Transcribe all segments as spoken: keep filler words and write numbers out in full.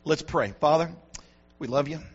Let's pray. Father, we love you.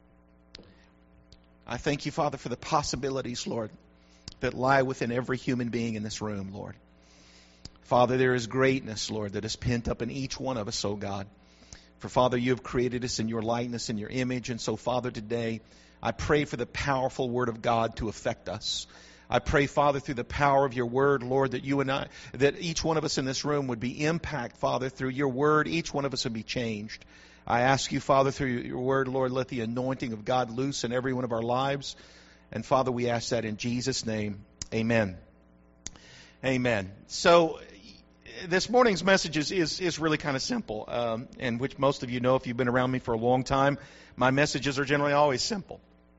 I thank you, Father, for the possibilities, Lord, that lie within every human being in this room, Lord. Father, there is greatness, Lord, that is pent up in each one of us, oh God. For, Father, you have created us in your likeness and your image. And so, Father, today, I pray for the powerful Word of God to affect us. I pray, Father, through the power of your Word, Lord, that you and I, that each one of us in this room would be impacted, Father, through your Word. Each one of us would be changed. I ask you, Father, through your Word, Lord, let the anointing of God loose in every one of our lives. And, Father, we ask that in Jesus' name. Amen. Amen. So, this morning's message is, is, is really kind of simple, um, and which most of you know if you've been around me for a long time. My messages are generally always simple.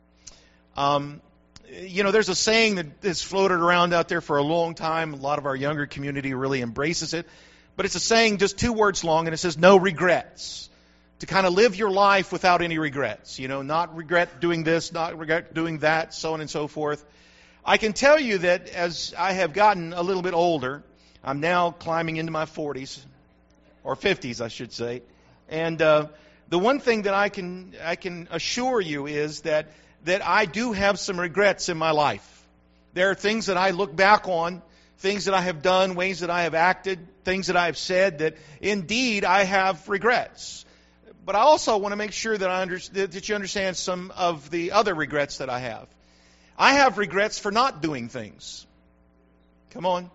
Um, you know, there's a saying that has floated around out there for a long time. A lot of our younger community really embraces it. But it's a saying just two words long, and it says, no regrets. To kind of live your life without any regrets. You know, not regret doing this, not regret doing that, so on and so forth. I can tell you that as I have gotten a little bit older, I'm now climbing into my forties, or fifties, I should say. And uh, the one thing that I can I can assure you is that that I do have some regrets in my life. There are things that I look back on, things that I have done, ways that I have acted, things that I have said that indeed I have regrets. But I also want to make sure that I under, that you understand some of the other regrets that I have. I have regrets for not doing things. Come on.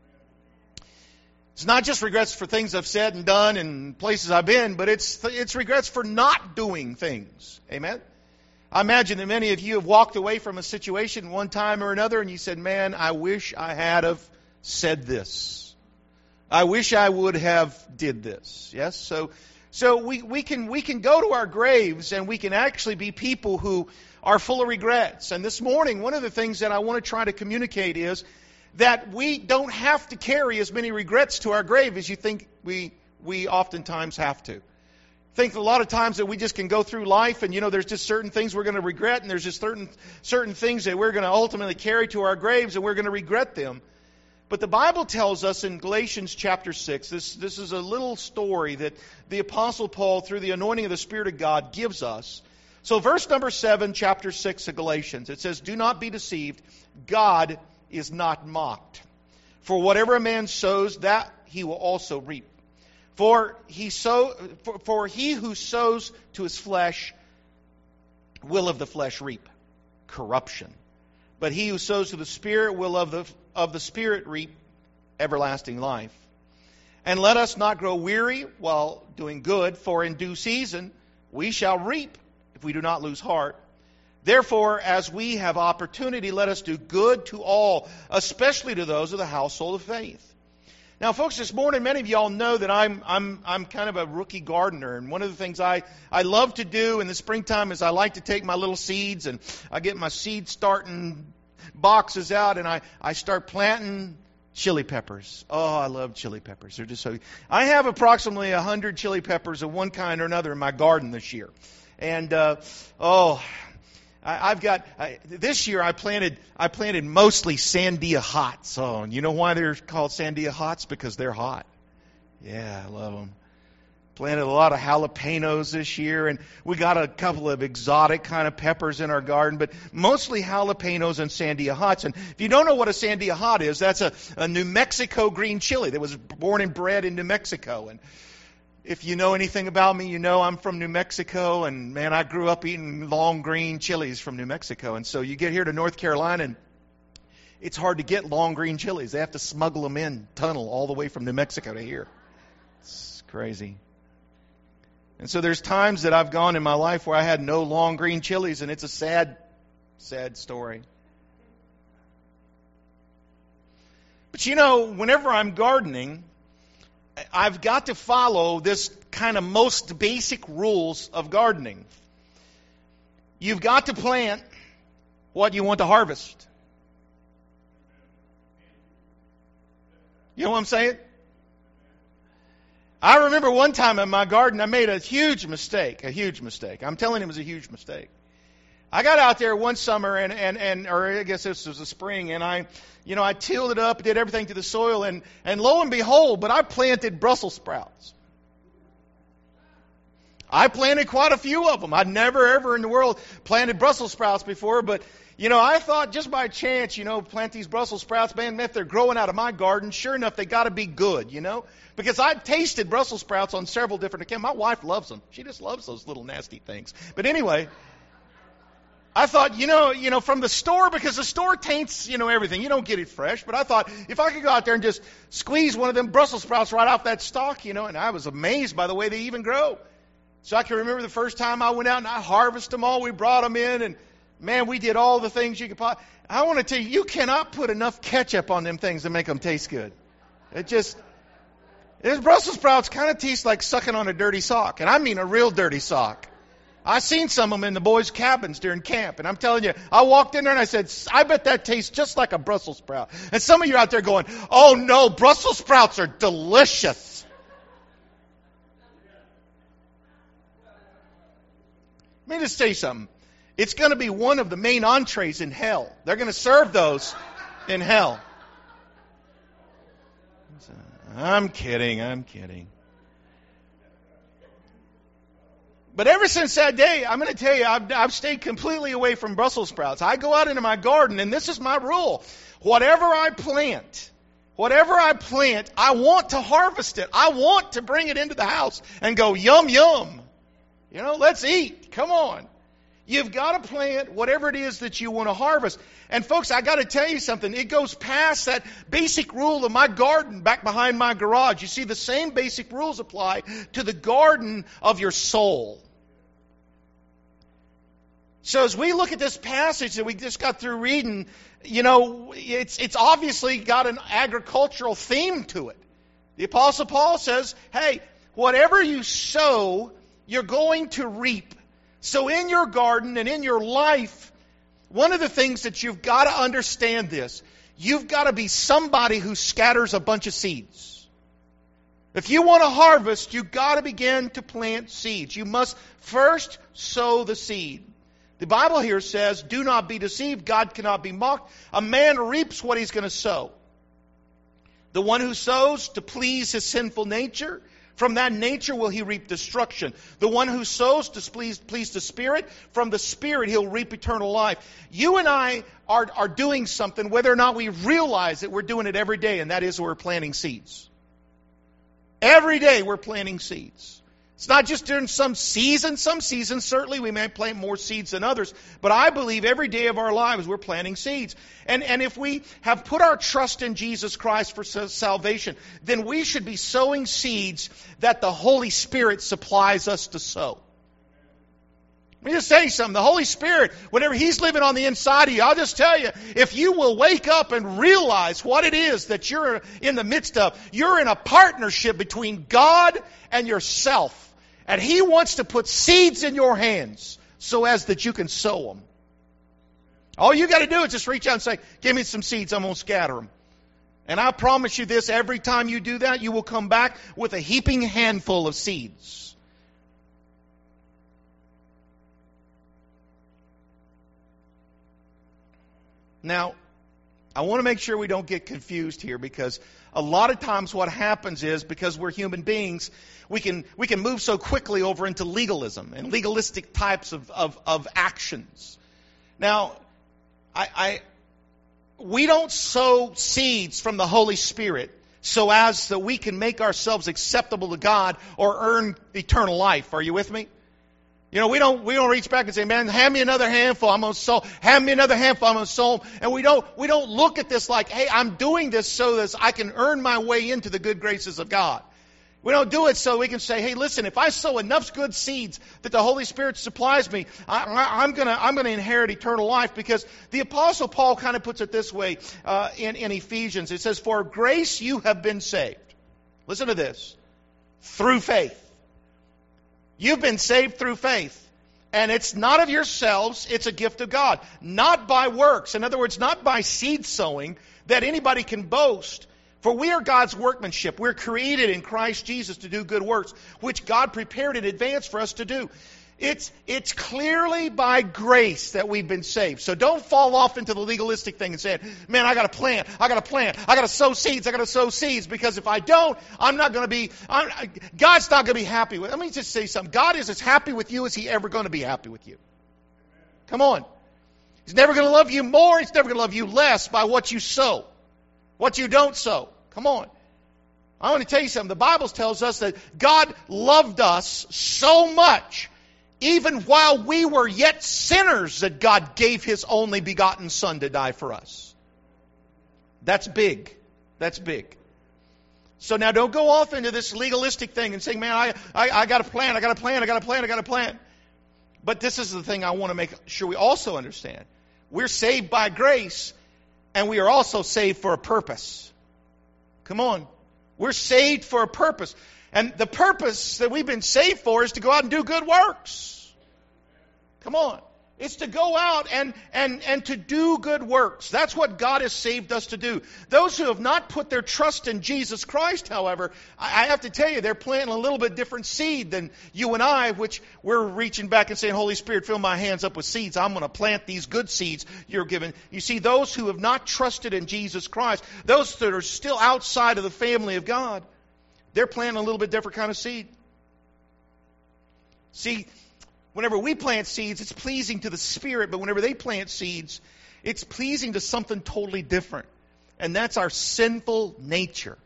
It's not just regrets for things I've said and done and places I've been, but it's it's regrets for not doing things. Amen? I imagine that many of you have walked away from a situation one time or another and you said, man, I wish I had have said this. I wish I would have did this. Yes? So so we, we can we can go to our graves and we can actually be people who are full of regrets. And this morning, one of the things that I want to try to communicate is that we don't have to carry as many regrets to our grave as you think we we oftentimes have to. Think a lot of times that we just can go through life and, you know, there's just certain things we're going to regret and there's just certain certain things that we're going to ultimately carry to our graves and we're going to regret them. But the Bible tells us in Galatians chapter six, this, this is a little story that the Apostle Paul, through the anointing of the Spirit of God, gives us. So verse number seven, chapter six of Galatians, it says, do not be deceived. God is not mocked. For whatever a man sows, that he will also reap. For he sow, for, for he who sows to his flesh will of the flesh reap corruption. But he who sows to the Spirit will of the of the Spirit reap everlasting life. And let us not grow weary while doing good, for in due season we shall reap if we do not lose heart. Therefore, as we have opportunity, let us do good to all, especially to those of the household of faith. Now, folks, this morning, many of y'all know that I'm I'm I'm kind of a rookie gardener, and one of the things I, I love to do in the springtime is I like to take my little seeds and I get my seed starting boxes out and I, I start planting chili peppers. Oh, I love chili peppers. They're just so. I have approximately a hundred chili peppers of one kind or another in my garden this year, and uh, oh. I've got, I, this year I planted I planted mostly Sandia Hots. Oh, and you know why they're called Sandia Hots? Because they're hot. Yeah, I love them. Planted a lot of jalapenos this year, and we got a couple of exotic kind of peppers in our garden, but mostly jalapenos and Sandia Hots. And if you don't know what a Sandia Hot is, that's a, a New Mexico green chili that was born and bred in New Mexico. And if you know anything about me, you know I'm from New Mexico, and man, I grew up eating long green chilies from New Mexico. And so you get here to North Carolina, and it's hard to get long green chilies. They have to smuggle them in tunnel all the way from New Mexico to here. It's crazy. And so there's times that I've gone in my life where I had no long green chilies, and it's a sad, sad story. But you know, whenever I'm gardening, I've got to follow this kind of most basic rules of gardening. You've got to plant what you want to harvest. You know what I'm saying? I remember one time in my garden I made a huge mistake, a huge mistake. I'm telling you it was a huge mistake. I got out there one summer, and, and, and or I guess this was the spring, and I, you know, I tilled it up, did everything to the soil, and, and lo and behold, but I planted Brussels sprouts. I planted quite a few of them. I'd never, ever in the world planted Brussels sprouts before, but, you know, I thought just by chance, you know, plant these Brussels sprouts, man, if they're growing out of my garden, sure enough, they got to be good, you know? Because I've tasted Brussels sprouts on several different occasions. My wife loves them. She just loves those little nasty things. But anyway, I thought, you know, you know, from the store, because the store taints, you know, everything. You don't get it fresh. But I thought, if I could go out there and just squeeze one of them Brussels sprouts right off that stalk, you know, and I was amazed by the way they even grow. So I can remember the first time I went out and I harvested them all. We brought them in, and man, we did all the things you could possibly. I want to tell you, you cannot put enough ketchup on them things to make them taste good. It just, those Brussels sprouts kind of taste like sucking on a dirty sock. And I mean a real dirty sock. I seen some of them in the boys' cabins during camp. And I'm telling you, I walked in there and I said, I bet that tastes just like a Brussels sprout. And some of you are out there going, oh no, Brussels sprouts are delicious. Let me just tell you something. It's going to be one of the main entrees in hell. They're going to serve those in hell. I'm kidding, I'm kidding. But ever since that day, I'm going to tell you, I've, I've stayed completely away from Brussels sprouts. I go out into my garden, and this is my rule. Whatever I plant, whatever I plant, I want to harvest it. I want to bring it into the house and go, yum, yum. You know, let's eat. Come on. You've got to plant whatever it is that you want to harvest. And folks, I got to tell you something. It goes past that basic rule of my garden back behind my garage. You see, the same basic rules apply to the garden of your soul. So as we look at this passage that we just got through reading, you know, it's it's obviously got an agricultural theme to it. The Apostle Paul says, hey, whatever you sow, you're going to reap. So in your garden and in your life, one of the things that you've got to understand this, you've got to be somebody who scatters a bunch of seeds. If you want to harvest, you've got to begin to plant seeds. You must first sow the seed. The Bible here says, do not be deceived. God cannot be mocked. A man reaps what he's going to sow. The one who sows to please his sinful nature, from that nature will he reap destruction. The one who sows to please, please the Spirit, from the Spirit he'll reap eternal life. You and I are, are doing something, whether or not we realize it, we're doing it every day, and that is we're planting seeds. Every day we're planting seeds. It's not just during some season. Some seasons, certainly, we may plant more seeds than others. But I believe every day of our lives, we're planting seeds. And, and if we have put our trust in Jesus Christ for salvation, then we should be sowing seeds that the Holy Spirit supplies us to sow. Let me just tell you something. The Holy Spirit, whenever He's living on the inside of you, I'll just tell you, if you will wake up and realize what it is that you're in the midst of, you're in a partnership between God and yourself. And He wants to put seeds in your hands so as that you can sow them. All you got to do is just reach out and say, give me some seeds, I'm going to scatter them. And I promise you this, every time you do that, you will come back with a heaping handful of seeds. Now, I want to make sure we don't get confused here, because a lot of times what happens is, because we're human beings, we can we can move so quickly over into legalism and legalistic types of, of, of actions. Now, I, I we don't sow seeds from the Holy Spirit so as that we can make ourselves acceptable to God or earn eternal life. Are you with me? You know, we don't we don't reach back and say, man, hand me another handful, I'm going to sow. Hand me another handful, I'm going to sow. And we don't we don't look at this like, hey, I'm doing this so that I can earn my way into the good graces of God. We don't do it so we can say, hey, listen, if I sow enough good seeds that the Holy Spirit supplies me, I, I, I'm going to I'm going to inherit eternal life. Because the Apostle Paul kind of puts it this way uh, in, in Ephesians. It says, for grace you have been saved. Listen to this. Through faith. You've been saved through faith. And it's not of yourselves, it's a gift of God. Not by works. In other words, not by seed sowing that anybody can boast. For we are God's workmanship. We're created in Christ Jesus to do good works, which God prepared in advance for us to do. It's, it's clearly by grace that we've been saved. So don't fall off into the legalistic thing and say, man, I got to plant, I got to plant, I got to sow seeds, I got to sow seeds, because if I don't, I'm not going to be, I'm, God's not going to be happy with. Let me just say something. God is as happy with you as He ever going to be happy with you. Come on. He's never going to love you more. He's never going to love you less by what you sow, what you don't sow. Come on. I want to tell you something. The Bible tells us that God loved us so much, even while we were yet sinners, that God gave His only begotten Son to die for us. That's big. That's big. So now don't go off into this legalistic thing and say, man, I, I, I got to plan, I got to plan, I got to plan, I got to plan. But this is the thing I want to make sure we also understand. We're saved by grace, and we are also saved for a purpose. Come on. We're saved for a purpose. And the purpose that we've been saved for is to go out and do good works. Come on. It's to go out and, and, and to do good works. That's what God has saved us to do. Those who have not put their trust in Jesus Christ, however, I, I have to tell you, they're planting a little bit different seed than you and I, which we're reaching back and saying, Holy Spirit, fill my hands up with seeds. I'm going to plant these good seeds you're given. You see, those who have not trusted in Jesus Christ, those that are still outside of the family of God, they're planting a little bit different kind of seed. See, whenever we plant seeds, it's pleasing to the Spirit, but whenever they plant seeds, it's pleasing to something totally different. And that's our sinful nature.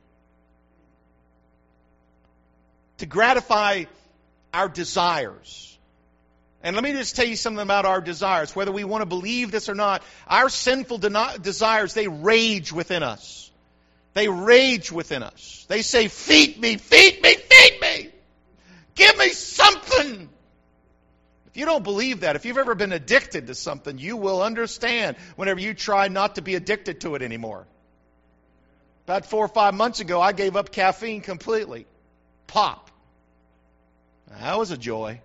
To gratify our desires. And let me just tell you something about our desires. Whether we want to believe this or not, our sinful de- desires, they rage within us. They rage within us. They say, feed me, feed me, feed me. Give me something. If you don't believe that, if you've ever been addicted to something, you will understand whenever you try not to be addicted to it anymore. About four or five months ago, I gave up caffeine completely. Pop. That was a joy.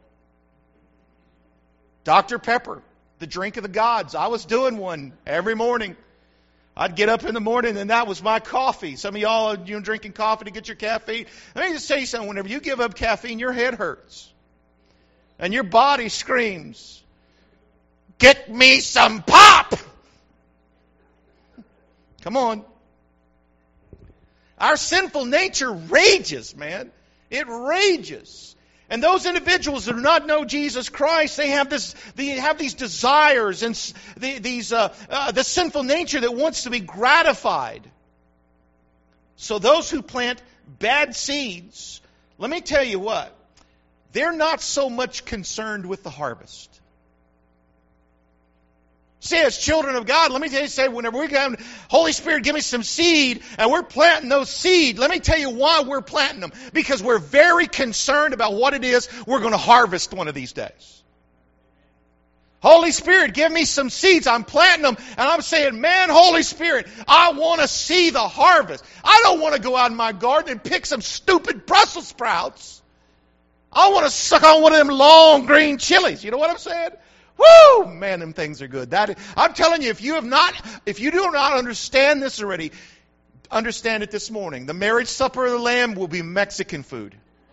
Doctor Pepper, the drink of the gods. I was doing one every morning. I'd get up in the morning and that was my coffee. Some of y'all are you know, drinking coffee to get your caffeine. Let me just tell you something. Whenever you give up caffeine, your head hurts. And your body screams, get me some pop! Come on. Our sinful nature rages, man. It rages. And those individuals that do not know Jesus Christ, they have this, they have these desires and the, these, uh, uh, the sinful nature that wants to be gratified. So those who plant bad seeds, let me tell you what, they're not so much concerned with the harvest. See, as children of God, let me tell you, say, whenever we come, Holy Spirit, give me some seed, and we're planting those seed. Let me tell you why we're planting them. Because we're very concerned about what it is we're going to harvest one of these days. Holy Spirit, give me some seeds. I'm planting them, and I'm saying, man, Holy Spirit, I want to see the harvest. I don't want to go out in my garden and pick some stupid Brussels sprouts. I want to suck on one of them long green chilies. You know what I'm saying? Woo! Man, them things are good. That I'm telling you, if you have not, if you do not understand this already, understand it this morning. The marriage supper of the Lamb will be Mexican food.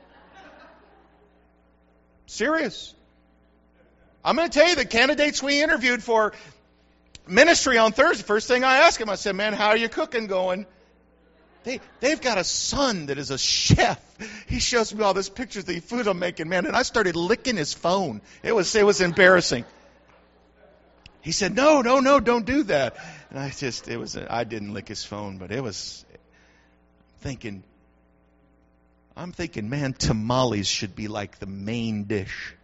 Serious. I'm going to tell you, the candidates we interviewed for ministry on Thursday, first thing I asked him, I said, man, how are you cooking going? They, they've got a son that is a chef. He shows me all this pictures of the food I'm making, man, and I started licking his phone. It was it was embarrassing. He said, no, no, no, don't do that. And I just, it was, I didn't lick his phone, but it was thinking, I'm thinking, man, tamales should be like the main dish.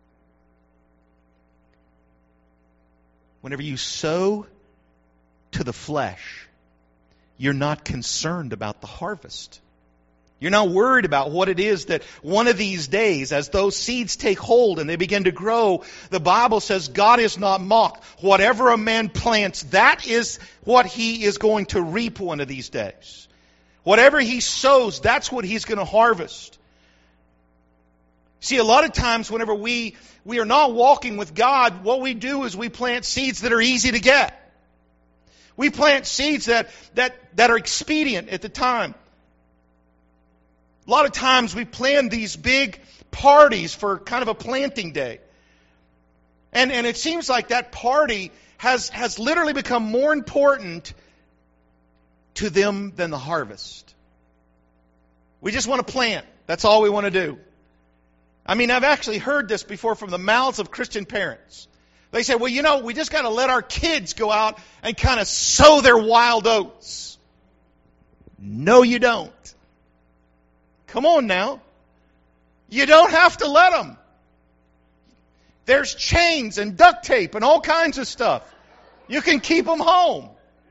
Whenever you sow to the flesh, you're not concerned about the harvest. You're not worried about what it is that one of these days, as those seeds take hold and they begin to grow, the Bible says God is not mocked. Whatever a man plants, that is what he is going to reap one of these days. Whatever he sows, that's what he's going to harvest. See, a lot of times whenever we, we are not walking with God, what we do is we plant seeds that are easy to get. We plant seeds that, that, that are expedient at the time. A lot of times we plan these big parties for kind of a planting day. And and it seems like that party has, has literally become more important to them than the harvest. We just want to plant. That's all we want to do. I mean, I've actually heard this before from the mouths of Christian parents. They say, well, you know, we just got to let our kids go out and kind of sow their wild oats. No, you don't. Come on now. You don't have to let them. There's chains and duct tape and all kinds of stuff. You can keep them home.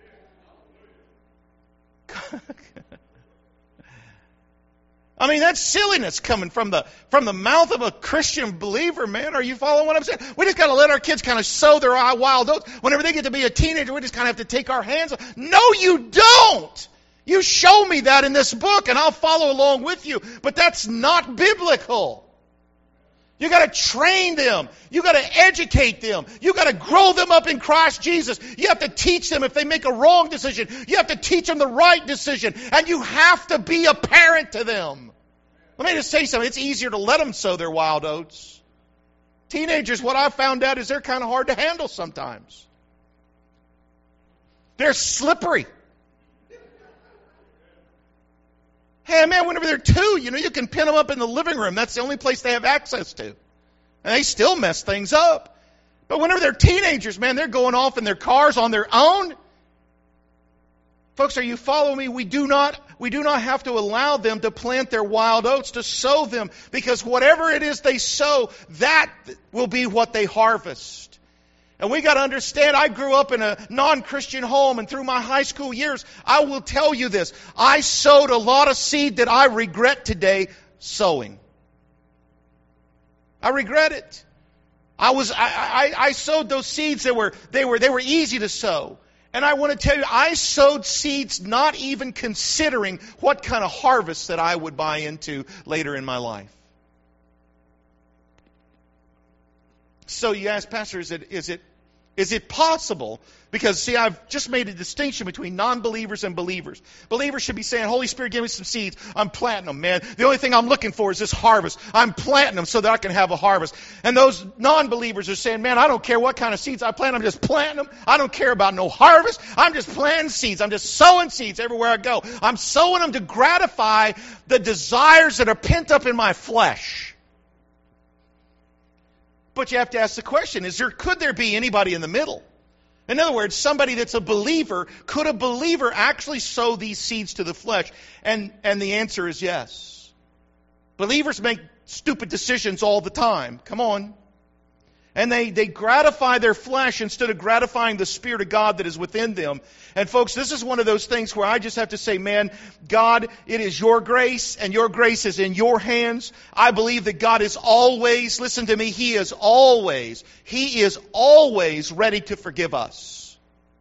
I mean, that's silliness coming from the from the mouth of a Christian believer, man. Are you following what I'm saying? We just got to let our kids kind of sow their wild oats. Whenever they get to be a teenager, we just kind of have to take our hands off. No, you don't. You show me that in this book, and I'll follow along with you. But that's not biblical. You got to train them. You got to educate them. You got to grow them up in Christ Jesus. You have to teach them if they make a wrong decision. You have to teach them the right decision. And you have to be a parent to them. Let me just say something. It's easier to let them sow their wild oats. Teenagers, what I've found out is they're kind of hard to handle sometimes. They're slippery. Hey, man, whenever they're two, you know, you can pin them up in the living room. That's the only place they have access to. And they still mess things up. But whenever they're teenagers, man, they're going off in their cars on their own. Folks, are you following me? We do not, we do not have to allow them to plant their wild oats, to sow them, because whatever it is they sow, that will be what they harvest. And we got to understand, I grew up in a non-Christian home, and through my high school years, I will tell you this, I sowed a lot of seed that I regret today sowing. I regret it. I was, I, I, I sowed those seeds that were, they were, they were easy to sow. And I want to tell you, I sowed seeds not even considering what kind of harvest that I would buy into later in my life. So you ask, Pastor, is it, is it, is it possible? Because, see, I've just made a distinction between non-believers and believers. Believers should be saying, Holy Spirit, give me some seeds. I'm planting them, man. The only thing I'm looking for is this harvest. I'm planting them so that I can have a harvest. And those non-believers are saying, man, I don't care what kind of seeds I plant. I'm just planting them. I don't care about no harvest. I'm just planting seeds. I'm just sowing seeds everywhere I go. I'm sowing them to gratify the desires that are pent up in my flesh. But you have to ask the question, is there, could there be anybody in the middle? In other words, somebody that's a believer, could a believer actually sow these seeds to the flesh? And, and the answer is yes. Believers make stupid decisions all the time. Come on. And they, they gratify their flesh instead of gratifying the Spirit of God that is within them. And folks, this is one of those things where I just have to say, man, God, it is your grace, and your grace is in your hands. I believe that God is always, listen to me, He is always, He is always ready to forgive us.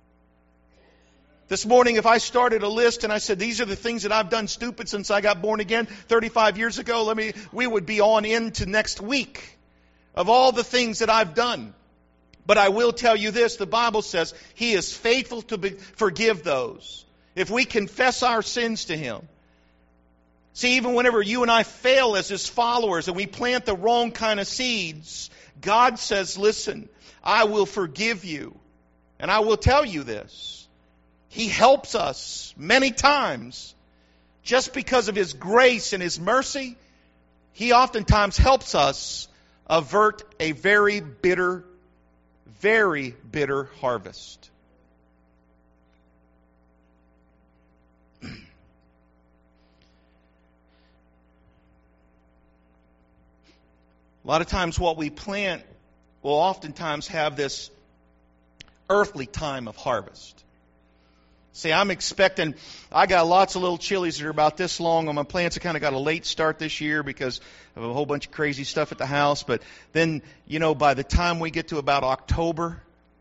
This morning, if I started a list and I said, these are the things that I've done stupid since I got born again thirty-five years ago, let me, we would be on into next week. Of all the things that I've done. But I will tell you this, the Bible says He is faithful to be, forgive those. If we confess our sins to Him. See, even whenever you and I fail as His followers and we plant the wrong kind of seeds, God says, listen, I will forgive you. And I will tell you this. He helps us many times. Just because of His grace and His mercy, He oftentimes helps us avert a very bitter, very bitter harvest. A lot of times what we plant will oftentimes have this earthly time of harvest. See, I'm expecting, I got lots of little chilies that are about this long on my plants. I kind of got a late start this year because of a whole bunch of crazy stuff at the house. But then, you know, by the time we get to about October,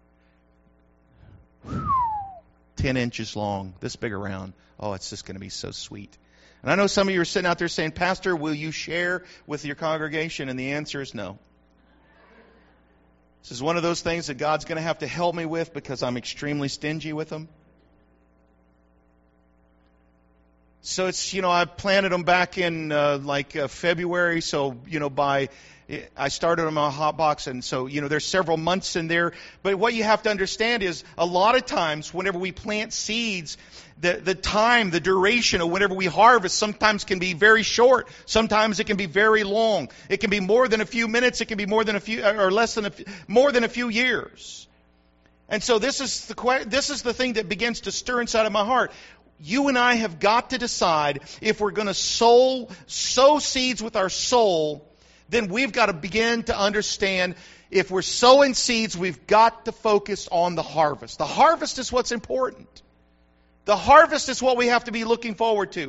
ten inches long, this big around. Oh, it's just going to be so sweet. And I know some of you are sitting out there saying, Pastor, will you share with your congregation? And the answer is no. This is one of those things that God's going to have to help me with because I'm extremely stingy with them. So it's, you know, I planted them back in uh, like uh, February. So, you know, by, I started them on a hot box. And so, you know, there's several months in there. But what you have to understand is a lot of times whenever we plant seeds, the, the time, the duration of whenever we harvest sometimes can be very short. Sometimes it can be very long. It can be more than a few minutes. It can be more than a few, or less than a, more than a few years. And so this is the, this is the thing that begins to stir inside of my heart. You and I have got to decide if we're going to sow, sow seeds with our soul, then we've got to begin to understand if we're sowing seeds, we've got to focus on the harvest. The harvest is what's important. The harvest is what we have to be looking forward to.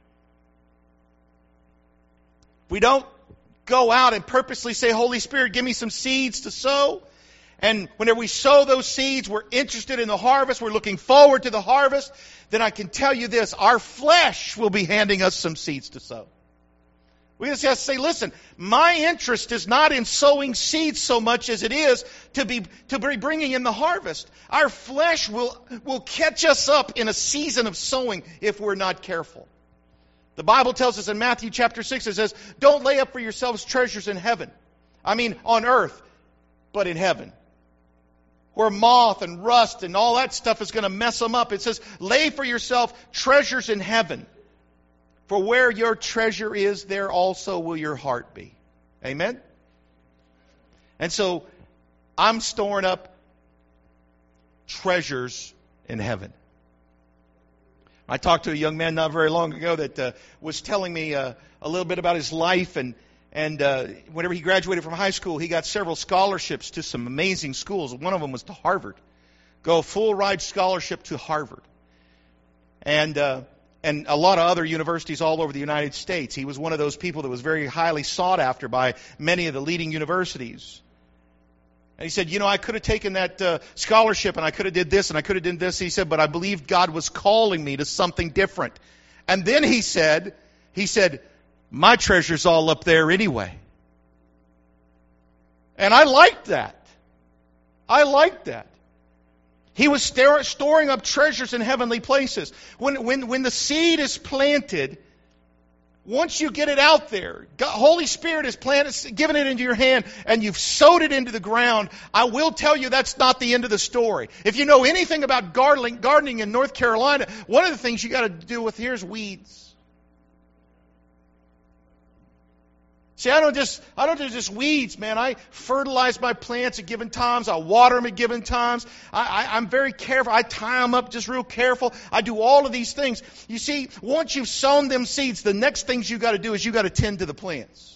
We don't go out and purposely say, Holy Spirit, give me some seeds to sow. And whenever we sow those seeds, we're interested in the harvest, we're looking forward to the harvest, then I can tell you this, our flesh will be handing us some seeds to sow. We just have to say, listen, my interest is not in sowing seeds so much as it is to be to be bringing in the harvest. Our flesh will, will catch us up in a season of sowing if we're not careful. The Bible tells us in Matthew chapter six, it says, don't lay up for yourselves treasures in heaven. I mean, on earth, but in heaven. Where moth and rust and all that stuff is going to mess them up. It says, lay for yourself treasures in heaven. For where your treasure is, there also will your heart be. Amen? And so, I'm storing up treasures in heaven. I talked to a young man not very long ago that uh, was telling me uh, a little bit about his life. And And uh, whenever he graduated from high school, he got several scholarships to some amazing schools. One of them was to Harvard. Go full ride scholarship to Harvard. And uh, and a lot of other universities all over the United States. He was one of those people that was very highly sought after by many of the leading universities. And he said, you know, I could have taken that uh, scholarship and I could have did this and I could have done this. He said, but I believed God was calling me to something different. And then he said, he said, my treasure's all up there anyway. And I liked that. I liked that. He was star- storing up treasures in heavenly places. When, when, when the seed is planted, once you get it out there, God, Holy Spirit is planted, given it into your hand, and you've sowed it into the ground, I will tell you that's not the end of the story. If you know anything about gardening, gardening in North Carolina, one of the things you got to deal with here is weeds. See, I don't just I don't do just weeds, man. I fertilize my plants at given times. I water them at given times. I, I, I'm very careful. I tie them up just real careful. I do all of these things. You see, once you've sown them seeds, the next things you got to do is you got to tend to the plants.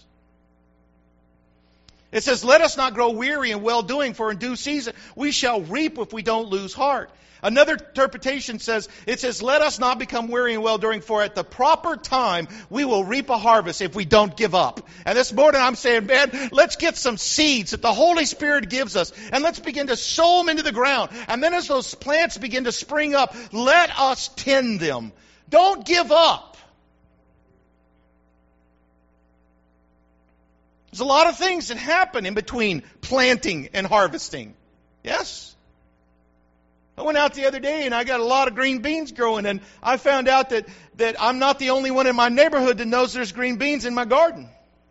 It says, let us not grow weary in well-doing, for in due season we shall reap if we don't lose heart. Another interpretation says, it says, let us not become weary and well-doing, for at the proper time we will reap a harvest if we don't give up. And this morning I'm saying, man, let's get some seeds that the Holy Spirit gives us, and let's begin to sow them into the ground. And then as those plants begin to spring up, let us tend them. Don't give up. There's a lot of things that happen in between planting and harvesting. Yes? I went out the other day and I got a lot of green beans growing, and I found out that, that I'm not the only one in my neighborhood that knows there's green beans in my garden.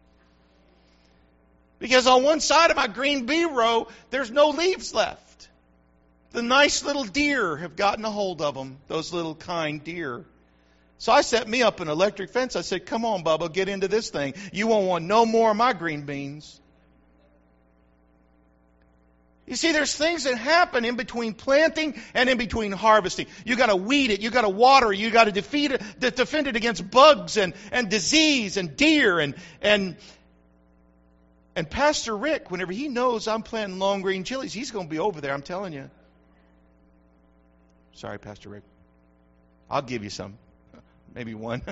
Because on one side of my green bean row, there's no leaves left. The nice little deer have gotten a hold of them, those little kind deer. So I set me up an electric fence. I said, come on, Bubba, get into this thing. You won't want no more of my green beans. You see, there's things that happen in between planting and in between harvesting. You got to weed it, you got to water it, you got to defeat it, defend it against bugs and, and disease and deer and and and Pastor Rick, whenever he knows I'm planting long green chilies, he's going to be over there. I'm telling you. Sorry, Pastor Rick. I'll give you some, maybe one.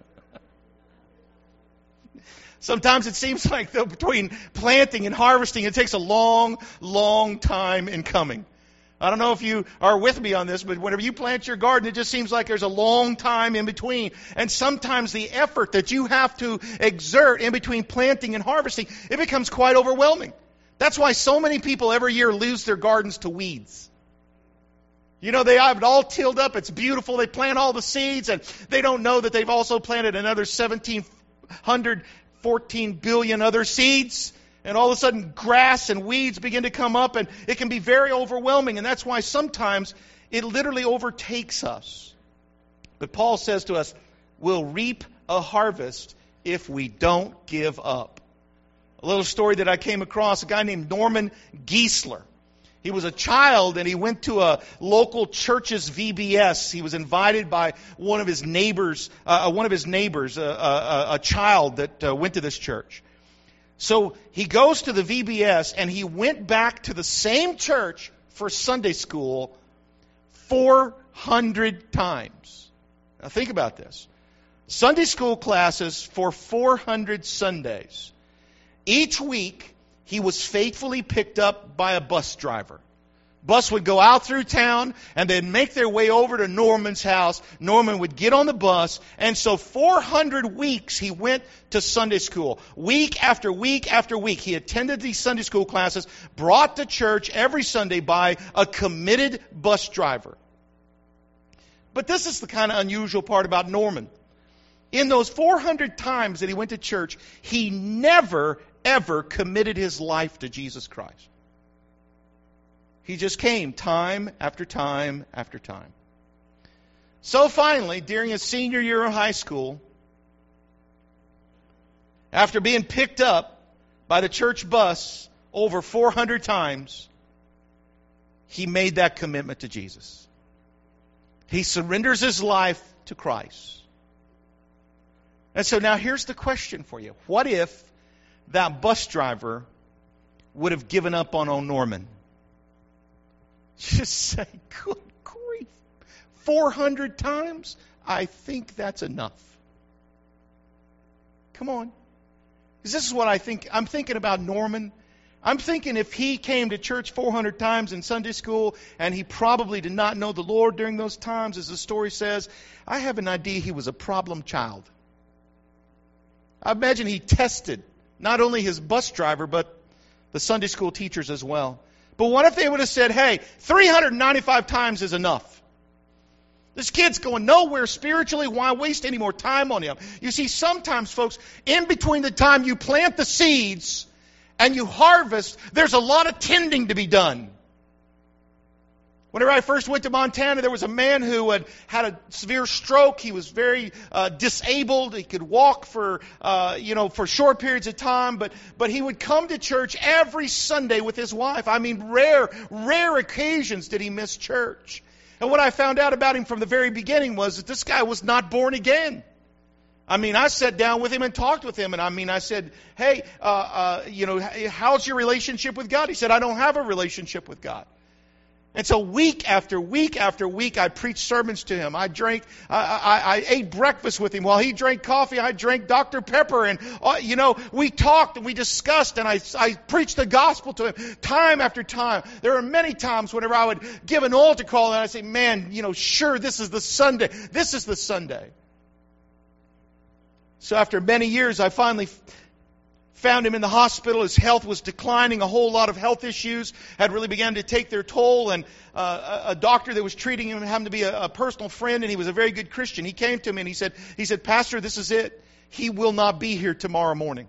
Sometimes it seems like though between planting and harvesting, it takes a long, long time in coming. I don't know if you are with me on this, but whenever you plant your garden, it just seems like there's a long time in between. And sometimes the effort that you have to exert in between planting and harvesting, it becomes quite overwhelming. That's why so many people every year lose their gardens to weeds. You know, they have it all tilled up. It's beautiful. They plant all the seeds, and they don't know that they've also planted another seventeen hundred fourteen billion other seeds. And all of a sudden, grass and weeds begin to come up, and it can be very overwhelming. And that's why sometimes it literally overtakes us. But Paul says to us, we'll reap a harvest if we don't give up. A little story that I came across, a guy named Norman Geisler. He was a child, and he went to a local church's V B S. He was invited by one of his neighbors, uh, one of his neighbors, uh, uh, a child that uh, went to this church. So he goes to the V B S, and he went back to the same church for Sunday school four hundred times. Now think about this. Sunday school classes for four hundred Sundays. Each week, he was faithfully picked up by a bus driver. Bus would go out through town, and they'd make their way over to Norman's house. Norman would get on the bus, and so four hundred weeks he went to Sunday school. Week after week after week, he attended these Sunday school classes, brought to church every Sunday by a committed bus driver. But this is the kind of unusual part about Norman. In those four hundred times that he went to church, he never, ever committed his life to Jesus Christ. He just came time after time after time. So finally, during his senior year of high school, after being picked up by the church bus over four hundred times, he made that commitment to Jesus. He surrenders his life to Christ. And so now here's the question for you. What if that bus driver would have given up on old Norman? Just say, good grief, four hundred times? I think that's enough. Come on. Because this is what I think. I'm thinking about Norman. I'm thinking if he came to church four hundred times in Sunday school, and he probably did not know the Lord during those times, as the story says, I have an idea he was a problem child. I imagine he tested not only his bus driver, but the Sunday school teachers as well. But what if they would have said, hey, three hundred ninety-five times is enough? This kid's going nowhere spiritually. Why waste any more time on him? You see, sometimes, folks, in between the time you plant the seeds and you harvest, there's a lot of tending to be done. Whenever I first went to Montana, there was a man who had had a severe stroke. He was very uh, disabled. He could walk for, uh, you know, for short periods of time, but but he would come to church every Sunday with his wife. I mean, rare, rare occasions did he miss church. And what I found out about him from the very beginning was that this guy was not born again. I mean, I sat down with him and talked with him, and I mean, I said, hey, uh, uh, you know, how's your relationship with God? He said, I don't have a relationship with God. And so week after week after week, I preached sermons to him. I drank, I, I, I ate breakfast with him. While he drank coffee, I drank Doctor Pepper. And, uh, you know, we talked and we discussed, and I, I preached the gospel to him time after time. There were many times whenever I would give an altar call, and I'd say, man, you know, sure, this is the Sunday. This is the Sunday. So after many years, I finally found him in the hospital. His health was declining. A whole lot of health issues had really begun to take their toll. And uh, a, a doctor that was treating him happened to be a, a personal friend, and he was a very good Christian. He came to me and he said, he said, Pastor, this is it. He will not be here tomorrow morning.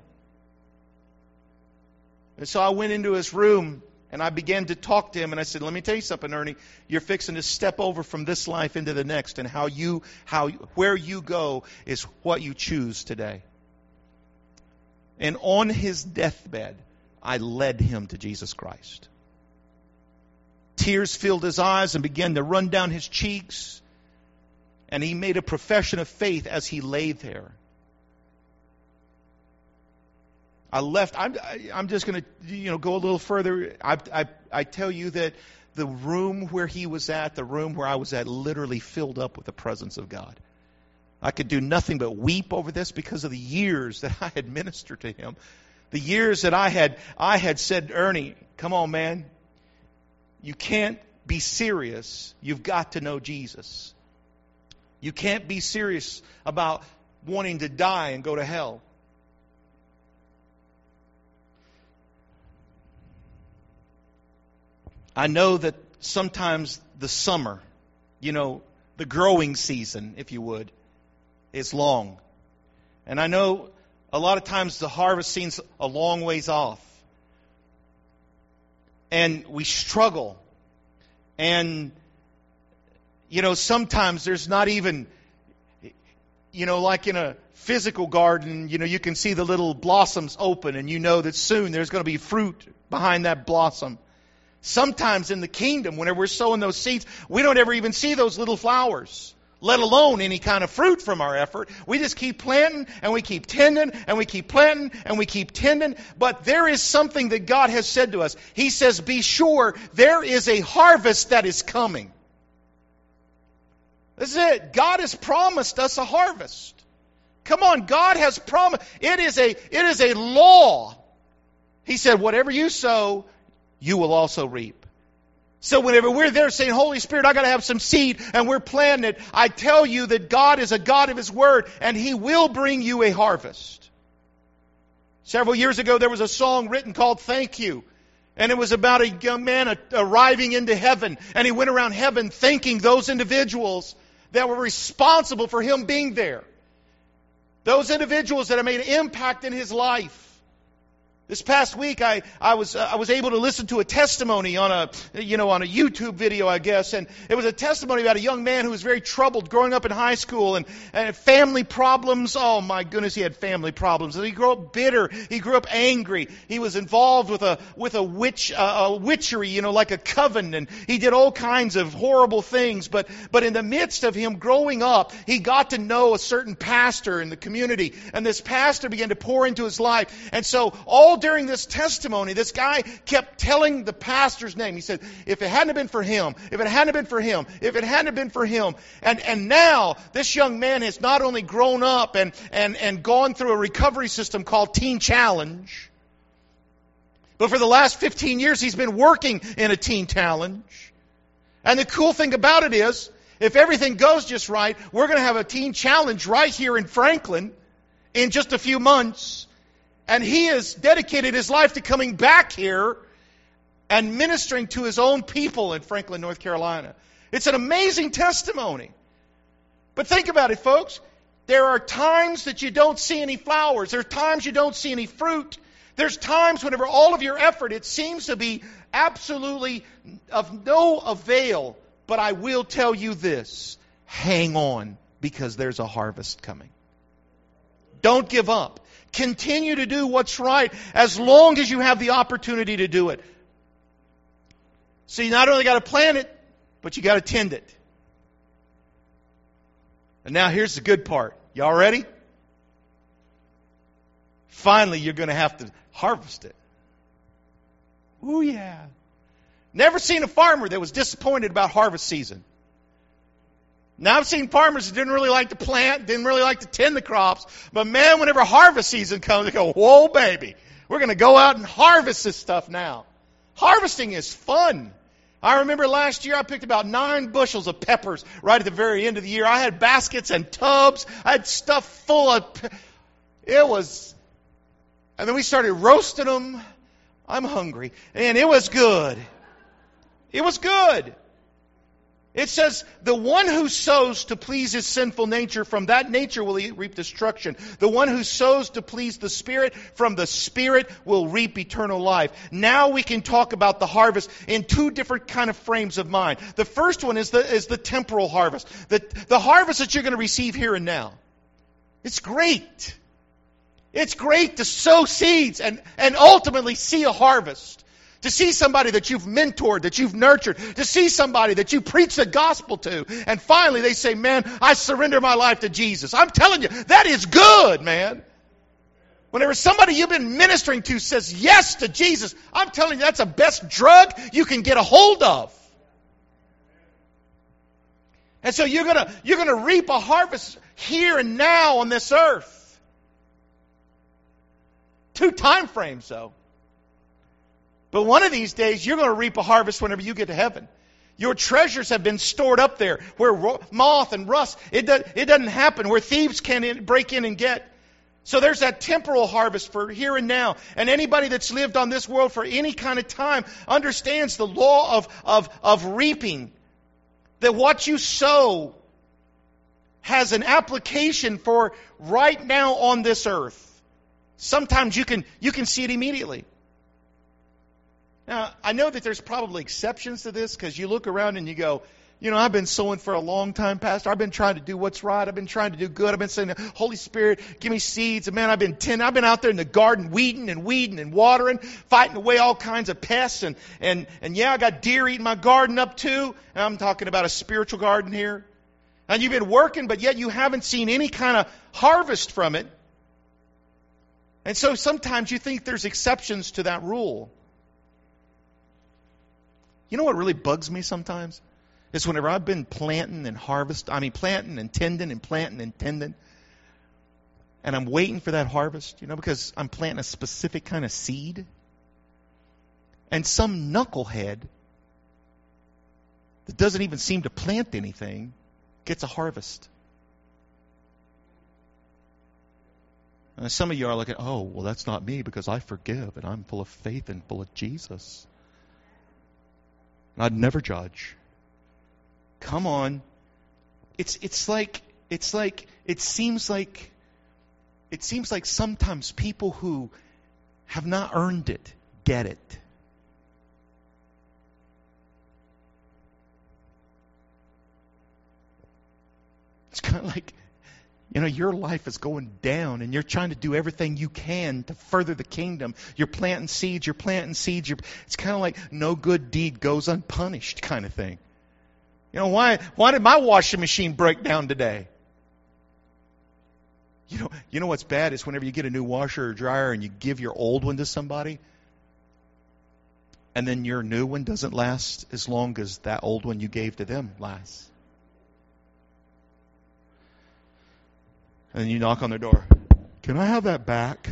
And so I went into his room and I began to talk to him, and I said, let me tell you something, Ernie. You're fixing to step over from this life into the next, and how you, how, where you go is what you choose today. And on his deathbed, I led him to Jesus Christ. Tears filled his eyes and began to run down his cheeks. And he made a profession of faith as he lay there. I left. I'm, I'm just going to, you know, go a little further. I, I, I tell you that the room where he was at, the room where I was at, literally filled up with the presence of God. I could do nothing but weep over this because of the years that I had ministered to him. The years that I had I had said, Ernie, come on, man. You can't be serious. You've got to know Jesus. You can't be serious about wanting to die and go to hell. I know that sometimes the summer, you know, the growing season, if you would, is long. And I know a lot of times the harvest seems a long ways off. And we struggle. And, you know, sometimes there's not even, you know, like in a physical garden, you know, you can see the little blossoms open and you know that soon there's going to be fruit behind that blossom. Sometimes in the kingdom, whenever we're sowing those seeds, we don't ever even see those little flowers, let alone any kind of fruit from our effort. We just keep planting and we keep tending and we keep planting and we keep tending. But there is something that God has said to us. He says, be sure there is a harvest that is coming. This is it. God has promised us a harvest. Come on, God has promised. It is a, it is a law. He said, whatever you sow, you will also reap. So whenever we're there saying, Holy Spirit, I got to have some seed, and we're planting it, I tell you that God is a God of His Word, and He will bring you a harvest. Several years ago, there was a song written called Thank You. And it was about a young man arriving into heaven, and he went around heaven thanking those individuals that were responsible for him being there. Those individuals that have made an impact in his life. This past week, I, I was uh, I was able to listen to a testimony on a you know on a YouTube video, I guess, and it was a testimony about a young man who was very troubled growing up in high school and, and family problems. Oh my goodness, he had family problems. And he grew up bitter. He grew up angry. He was involved with a with a witch uh, a witchery, you know, like a coven, and he did all kinds of horrible things. But but in the midst of him growing up, he got to know a certain pastor in the community, and this pastor began to pour into his life, and so all during this testimony, this guy kept telling the pastor's name. He said, if it hadn't been for him, if it hadn't been for him, if it hadn't been for him. And and now this young man has not only grown up and, and, and gone through a recovery system called Teen Challenge, but for the last fifteen years he's been working in a Teen Challenge. And the cool thing about it is, if everything goes just right, we're going to have a Teen Challenge right here in Franklin in just a few months. And he has dedicated his life to coming back here and ministering to his own people in Franklin, North Carolina. It's an amazing testimony. But think about it, folks. There are times that you don't see any flowers. There are times you don't see any fruit. There's times whenever all of your effort, it seems to be absolutely of no avail. But I will tell you this. Hang on, because there's a harvest coming. Don't give up. Continue to do what's right as long as you have the opportunity to do it. So you not only got to plant it, but you got to tend it. And now here's the good part. Y'all ready? Finally, you're going to have to harvest it. Ooh, yeah. Never seen a farmer that was disappointed about harvest season. Now, I've seen farmers that didn't really like to plant, didn't really like to tend the crops. But man, whenever harvest season comes, they go, whoa, baby. We're going to go out and harvest this stuff now. Harvesting is fun. I remember last year I picked about nine bushels of peppers right at the very end of the year. I had baskets and tubs. I had stuff full of... Pe- it was... And then we started roasting them. I'm hungry. And it was good. It was good. It says, the one who sows to please his sinful nature, from that nature will he reap destruction. The one who sows to please the Spirit, from the Spirit will reap eternal life. Now we can talk about the harvest in two different kind of frames of mind. The first one is the, is the temporal harvest. The, the harvest that you're going to receive here and now. It's great. It's great to sow seeds and, and ultimately see a harvest. To see somebody that you've mentored, that you've nurtured. To see somebody that you preach the gospel to. And finally they say, man, I surrender my life to Jesus. I'm telling you, that is good, man. Whenever somebody you've been ministering to says yes to Jesus, I'm telling you, that's the best drug you can get a hold of. And so you're gonna, you're gonna reap a harvest here and now on this earth. Two time frames, though. But one of these days, you're going to reap a harvest whenever you get to heaven. Your treasures have been stored up there where moth and rust, it, does, it doesn't happen, where thieves can in, break in and get. So there's that temporal harvest for here and now. And anybody that's lived on this world for any kind of time understands the law of, of, of reaping. That what you sow has an application for right now on this earth. Sometimes you can you can see it immediately. Now, I know that there's probably exceptions to this because you look around and you go, you know, I've been sowing for a long time, Pastor. I've been trying to do what's right. I've been trying to do good. I've been saying, Holy Spirit, give me seeds. And man, I've been tending. I've been out there in the garden weeding and weeding and watering, fighting away all kinds of pests. And, and, and yeah, I got deer eating my garden up too. And I'm talking about a spiritual garden here. And you've been working, but yet you haven't seen any kind of harvest from it. And so sometimes you think there's exceptions to that rule. You know what really bugs me sometimes? It's whenever I've been planting and harvest, I mean planting and tending and planting and tending, and I'm waiting for that harvest, you know, because I'm planting a specific kind of seed, and some knucklehead that doesn't even seem to plant anything gets a harvest. And some of you are looking, oh, well, that's not me because I forgive and I'm full of faith and full of Jesus. And I'd never judge. Come on. It's it's like it's like it seems like it seems like sometimes people who have not earned it get it. It's kind of like, you know, your life is going down and you're trying to do everything you can to further the kingdom. You're planting seeds, you're planting seeds. You're, it's kind of like no good deed goes unpunished kind of thing. You know, why why did my washing machine break down today? You know, you know what's bad is whenever you get a new washer or dryer and you give your old one to somebody, and then your new one doesn't last as long as that old one you gave to them lasts. And then you knock on their door. Can I have that back?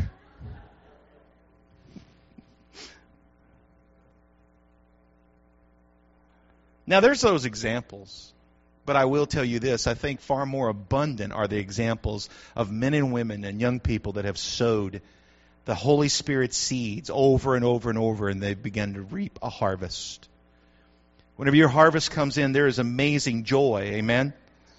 Now, there's those examples. But I will tell you this. I think far more abundant are the examples of men and women and young people that have sowed the Holy Spirit seeds over and over and over, and they've begun to reap a harvest. Whenever your harvest comes in, there is amazing joy. Amen?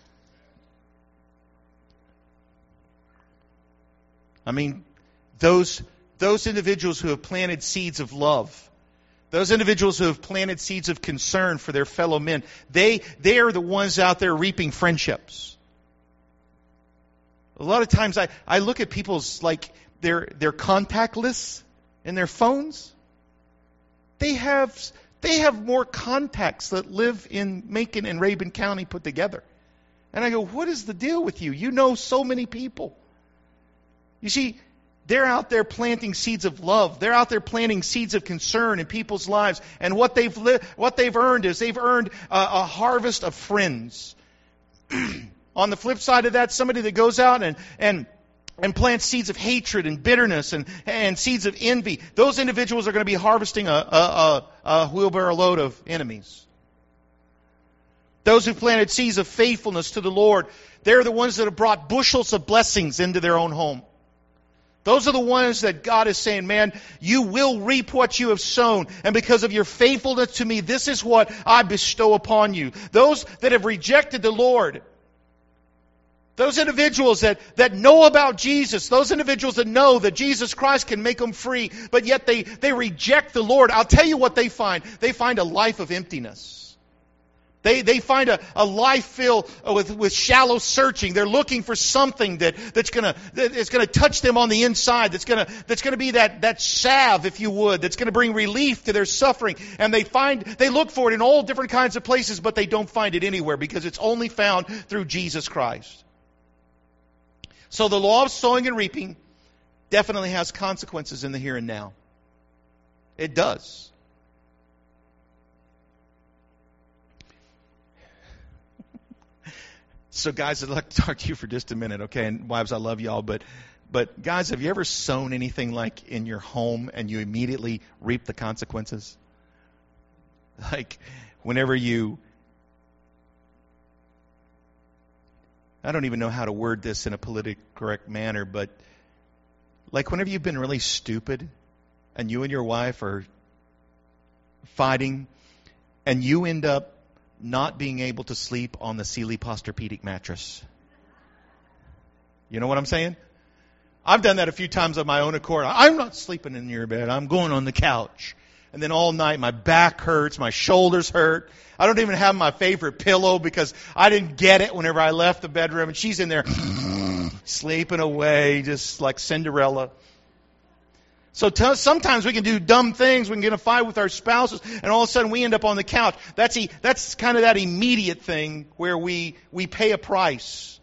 I mean, those those individuals who have planted seeds of love, those individuals who have planted seeds of concern for their fellow men, they they are the ones out there reaping friendships. A lot of times I, I look at people's, like, their their contact lists in their phones. They have they have more contacts that live in Macon and Rabun County put together. And I go, what is the deal with you? You know so many people. You see, they're out there planting seeds of love. They're out there planting seeds of concern in people's lives. And what they've li- what they've earned is they've earned a, a harvest of friends. On the flip side of that, somebody that goes out and and and plants seeds of hatred and bitterness and, and seeds of envy, those individuals are going to be harvesting a, a, a, a wheelbarrow load of enemies. Those who planted seeds of faithfulness to the Lord, they're the ones that have brought bushels of blessings into their own home. Those are the ones that God is saying, man, you will reap what you have sown. And because of your faithfulness to me, this is what I bestow upon you. Those that have rejected the Lord, those individuals that, that know about Jesus, those individuals that know that Jesus Christ can make them free, but yet they, they reject the Lord, I'll tell you what they find. They find a life of emptiness. They they find a, a life filled with, with shallow searching. They're looking for something that, that's gonna that is gonna touch them on the inside. That's gonna that's gonna be that, that salve, if you would, that's gonna bring relief to their suffering. And they find they look for it in all different kinds of places, but they don't find it anywhere because it's only found through Jesus Christ. So the law of sowing and reaping definitely has consequences in the here and now. It does. So guys, I'd like to talk to you for just a minute, okay? And wives, I love y'all, but but guys, have you ever sown anything like in your home and you immediately reap the consequences? Like whenever you, I don't even know how to word this in a politically correct manner, but Like whenever you've been really stupid and you and your wife are fighting and you end up not being able to sleep on the Sealy Posturepedic mattress. You know what I'm saying? I've done that a few times on my own accord. I'm not sleeping in your bed. I'm going on the couch. And then all night my back hurts, my shoulders hurt. I don't even have my favorite pillow because I didn't get it whenever I left the bedroom. And she's in there sleeping away just like Cinderella. So t- sometimes we can do dumb things. We can get in a fight with our spouses, and all of a sudden we end up on the couch. That's e- that's kind of that immediate thing where we we pay a price.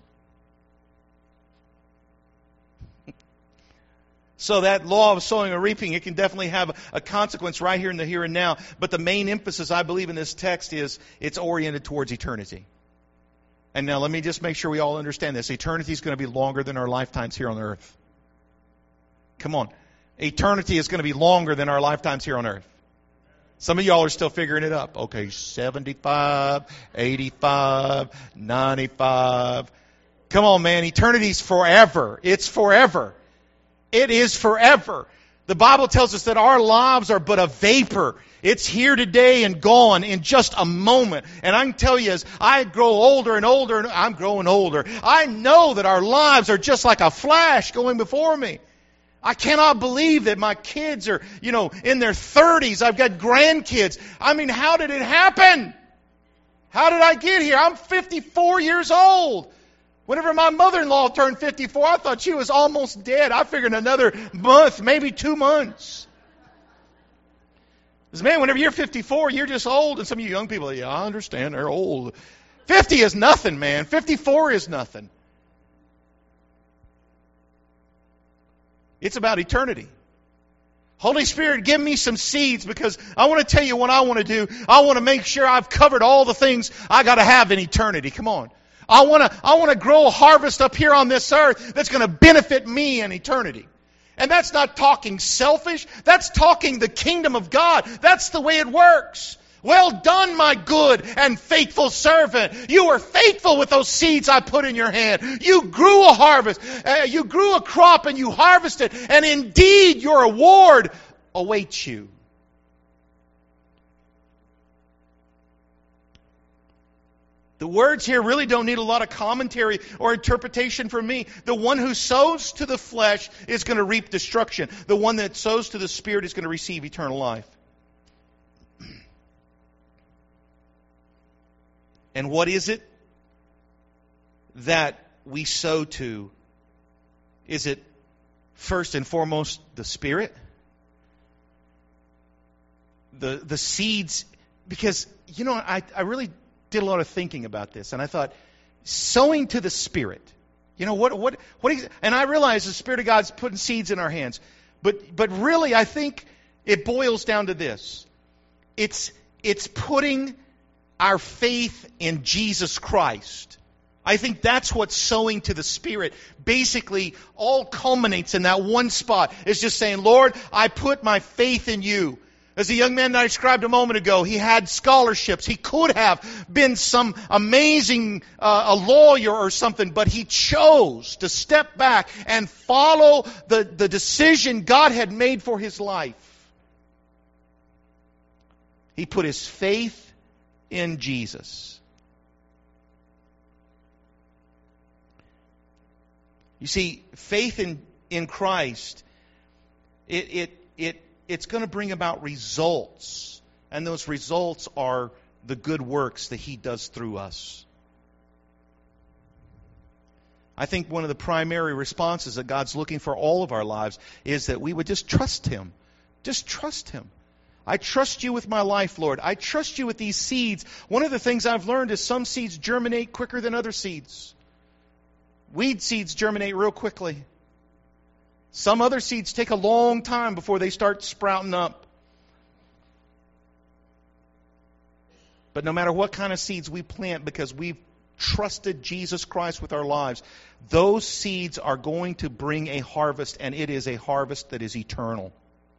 So that law of sowing and reaping, it can definitely have a consequence right here in the here and now. But the main emphasis, I believe, in this text is it's oriented towards eternity. And now let me just make sure we all understand this. Eternity is going to be longer than our lifetimes here on earth. Come on. Eternity is going to be longer than our lifetimes here on earth. Some of y'all are still figuring it up. Okay, seventy-five, eighty-five, ninety-five. Come on, man. Eternity's forever. It's forever. It is forever. The Bible tells us that our lives are but a vapor. It's here today and gone in just a moment. And I can tell you, as I grow older and older, and I'm growing older, I know that our lives are just like a flash going before me. I cannot believe that my kids are, you know, in their thirties. I've got grandkids. I mean, how did it happen? How did I get here? I'm fifty-four years old. Whenever my mother-in-law turned fifty-four, I thought she was almost dead. I figured another month, maybe two months. Because, man, whenever you're fifty-four, you're just old. And some of you young people, yeah, I understand, they're old. fifty is nothing, man. fifty-four is nothing. It's about eternity. Holy Spirit, give me some seeds because I want to tell you what I want to do. I want to make sure I've covered all the things I got to have in eternity. Come on. I want to I want to grow a harvest up here on this earth that's going to benefit me in eternity. And that's not talking selfish. That's talking the kingdom of God. That's the way it works. Well done, my good and faithful servant. You were faithful with those seeds I put in your hand. You grew a harvest. Uh, you grew a crop and you harvested. And indeed, your reward awaits you. The words here really don't need a lot of commentary or interpretation from me. The one who sows to the flesh is going to reap destruction. The one that sows to the Spirit is going to receive eternal life. And what is it that we sow to? Is it first and foremost the Spirit? The the seeds, because, you know, I, I really did a lot of thinking about this, and I thought, sowing to the Spirit. You know, what, what, what, and I realize the Spirit of God's putting seeds in our hands. But, but really, I think it boils down to this. It's, it's putting our faith in Jesus Christ. I think that's what sowing to the Spirit basically all culminates in that one spot. It's just saying, Lord, I put my faith in you. As a young man that I described a moment ago, he had scholarships. He could have been some amazing uh, a lawyer or something, but he chose to step back and follow the, the decision God had made for his life. He put his faith in Jesus. You see, faith in, in Christ, it it it it's going to bring about results. And those results are the good works that He does through us. I think one of the primary responses that God's looking for all of our lives is that we would just trust Him. Just trust Him. I trust you with my life, Lord. I trust you with these seeds. One of the things I've learned is some seeds germinate quicker than other seeds. Weed seeds germinate real quickly. Some other seeds take a long time before they start sprouting up. But no matter what kind of seeds we plant, because we've trusted Jesus Christ with our lives, those seeds are going to bring a harvest, and it is a harvest that is eternal.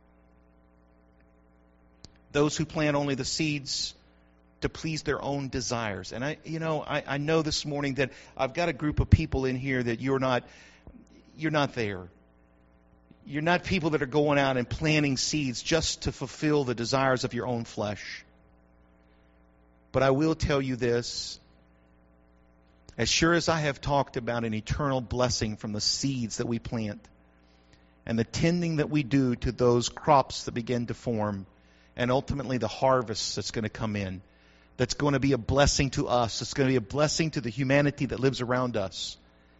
Those who plant only the seeds to please their own desires. And I, you know, I, I know this morning that I've got a group of people in here that you're not, you're not there. you're not people that are going out and planting seeds just to fulfill the desires of your own flesh. But I will tell you this. As sure as I have talked about an eternal blessing from the seeds that we plant and the tending that we do to those crops that begin to form, and ultimately the harvest that's going to come in, that's going to be a blessing to us. It's going to be a blessing to the humanity that lives around us.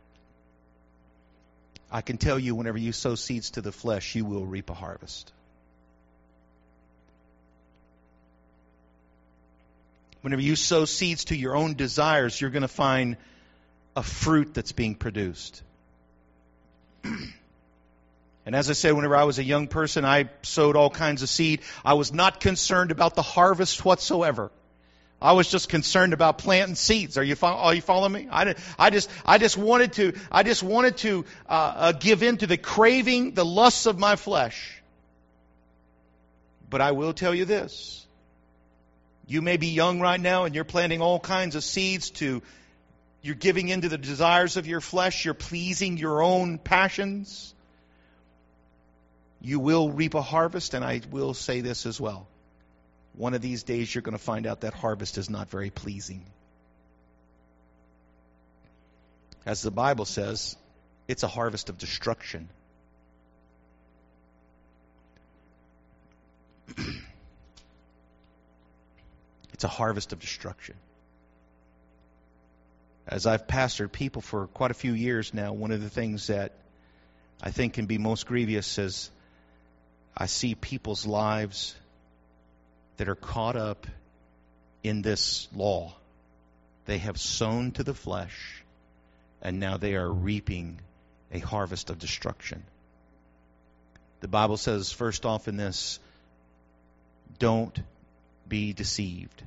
I can tell you, whenever you sow seeds to the flesh, you will reap a harvest. Whenever you sow seeds to your own desires, you're going to find a fruit that's being produced. And as I said, whenever I was a young person, I sowed all kinds of seed. I was not concerned about the harvest whatsoever. I was just concerned about planting seeds. Are you fo- are you following me? I, did, I just I just wanted to I just wanted to uh, uh, give in to the craving, the lusts of my flesh. But I will tell you this: you may be young right now, and you're planting all kinds of seeds to. You're giving into the desires of your flesh. You're pleasing your own passions. You will reap a harvest, and I will say this as well. One of these days you're going to find out that harvest is not very pleasing. As the Bible says, it's a harvest of destruction. It's a harvest of destruction. As I've pastored people for quite a few years now, one of the things that I think can be most grievous is I see people's lives that are caught up in this law. They have sown to the flesh, and now they are reaping a harvest of destruction. The Bible says, first off in this, don't be deceived.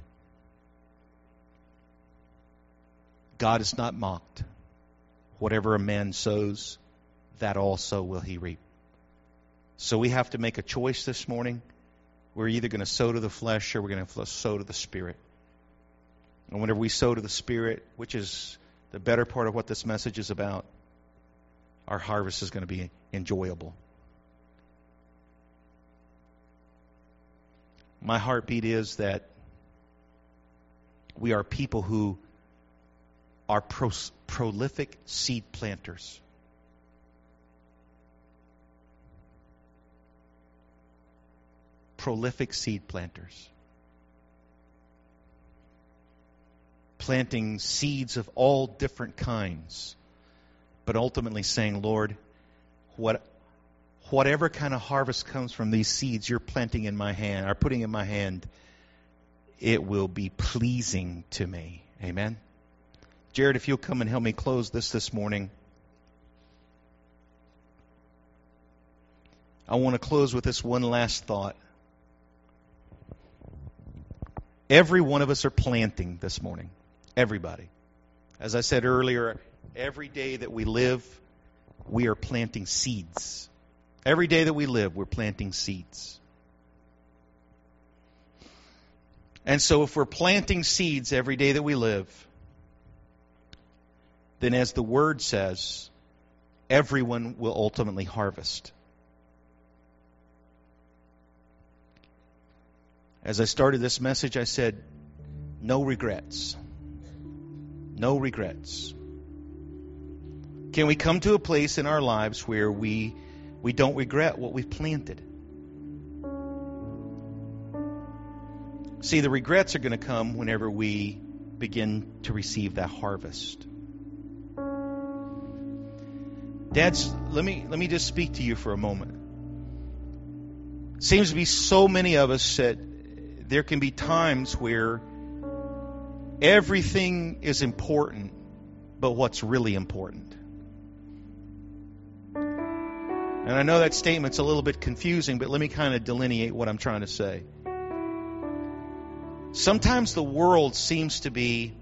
God is not mocked. Whatever a man sows, that also will he reap. So we have to make a choice this morning. We're either going to sow to the flesh or we're going to sow to the Spirit. And whenever we sow to the Spirit, which is the better part of what this message is about, our harvest is going to be enjoyable. My heartbeat is that we are people who are pro- prolific seed planters. Prolific seed planters. Planting seeds of all different kinds, but ultimately saying, Lord, what, whatever kind of harvest comes from these seeds you're planting in my hand, or putting in my hand, it will be pleasing to me. Amen? Jared, if you'll come and help me close this this morning. I want to close with this one last thought. Every one of us are planting this morning. Everybody. As I said earlier, every day that we live, we are planting seeds. Every day that we live, we're planting seeds. And so if we're planting seeds every day that we live, then as the Word says, everyone will ultimately harvest. As I started this message, I said, no regrets. No regrets. Can we come to a place in our lives where we we don't regret what we've planted? See, the regrets are going to come whenever we begin to receive that harvest. Dads, let me let me just speak to you for a moment. Seems to be so many of us that there can be times where everything is important, but what's really important? And I know that statement's a little bit confusing, but let me kind of delineate what I'm trying to say. Sometimes the world seems to be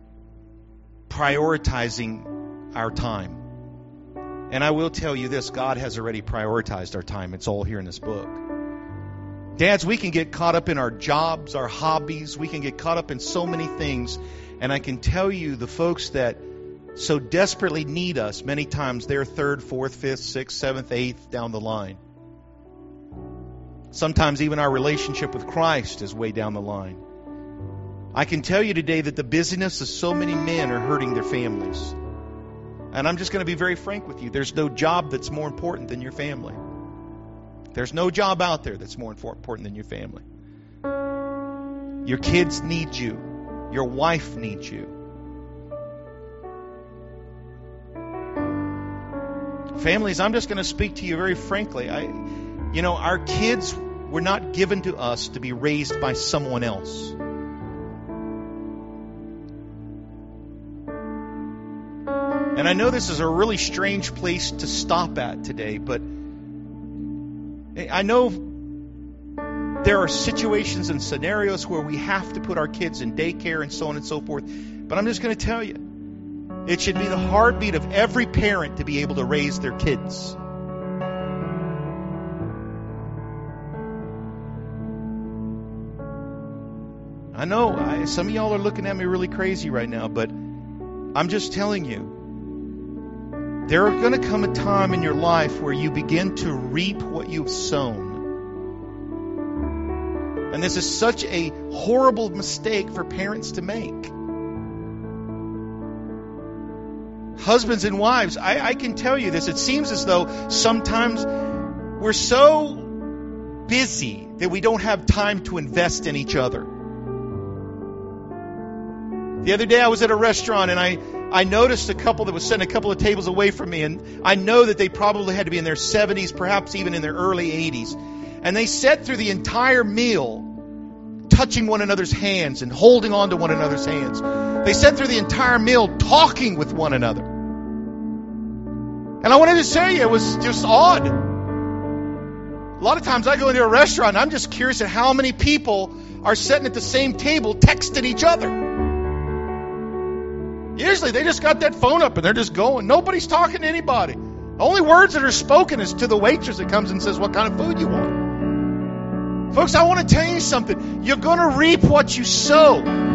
prioritizing our time. And I will tell you this, God has already prioritized our time. It's all here in this book. Dads, we can get caught up in our jobs, our hobbies. We can get caught up in so many things. And I can tell you, the folks that so desperately need us. Many times they're third, fourth, fifth, sixth, seventh, eighth down the line. Sometimes even our relationship with Christ is way down the line. I can tell you today that the busyness of so many men are hurting their families. And I'm just going to be very frank with you. There's no job that's more important than your family. There's no job out there that's more important than your family. Your kids need you. Your wife needs you. Families, I'm just going to speak to you very frankly. I, you know, our kids were not given to us to be raised by someone else. And I know this is a really strange place to stop at today, but I know there are situations and scenarios where we have to put our kids in daycare and so on and so forth. But I'm just going to tell you, it should be the heartbeat of every parent to be able to raise their kids. I know I, some of y'all are looking at me really crazy right now, but I'm just telling you, there are going to come a time in your life where you begin to reap what you've sown. And this is such a horrible mistake for parents to make. Husbands and wives, I, I can tell you this. It seems as though sometimes we're so busy that we don't have time to invest in each other. The other day I was at a restaurant and I, I noticed a couple that was sitting a couple of tables away from me, and I know that they probably had to be in their seventies, perhaps even in their early eighties. And they sat through the entire meal touching one another's hands and holding on to one another's hands. They sat through the entire meal talking with one another. And I wanted to say it was just odd. A lot of times I go into a restaurant and I'm just curious at how many people are sitting at the same table texting each other. Usually they just got that phone up and they're just going. Nobody's talking to anybody. The only words that are spoken is to the waitress that comes and says what kind of food you want. Folks, I want to tell you something. You're going to reap what you sow.